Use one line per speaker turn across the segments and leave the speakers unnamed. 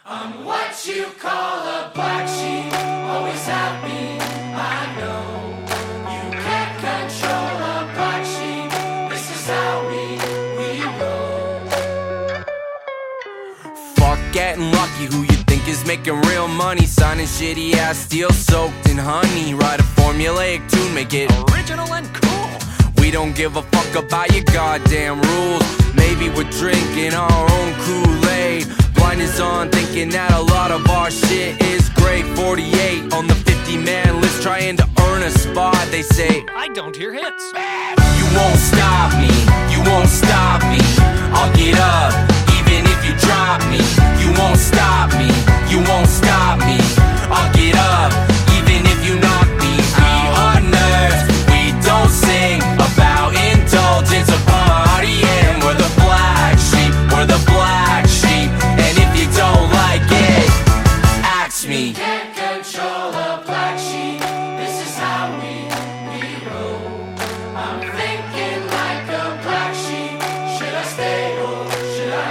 I'm what you call a black sheep, always happy, I know. You can't control a black sheep, this is how we roll.
Fuck getting lucky, who you think is making real money? Signing shitty ass deals soaked in honey. Write a formulaic tune, make it original and cool. We don't give a fuck about your goddamn rules. Maybe we're drinking our own Kool-Aid. Blinders on, thinking that a lot of our shit is great. 48 on the 50-man list, trying to earn a spot. They say, I don't hear hits. You won't stop me, you won't stop me. I'll get up, even if you drop me. You won't stop me, you won't stop me. I'll get up, even if you knock me out. Our nerves, we don't sing about indulgence or partying. We're the black sheep, we're the black sheep. And if you don't like it, ask me.
You can't control a black sheep, this is how we roll. I'm thinking like a black sheep, should I stay or should I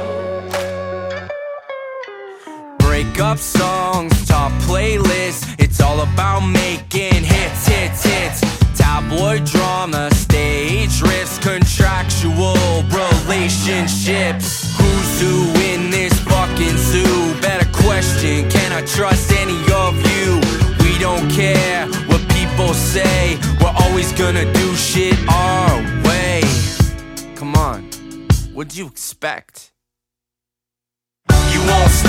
go?
Breakup songs, top playlists. It's all about making hits, hits, hits. Tabloid drama, stage riffs, contractual relationships. Who's who in this fucking zoo? Better question, can I trust any of you? We don't care what people say, we're always gonna do shit our way. Come on, what'd you expect? You won't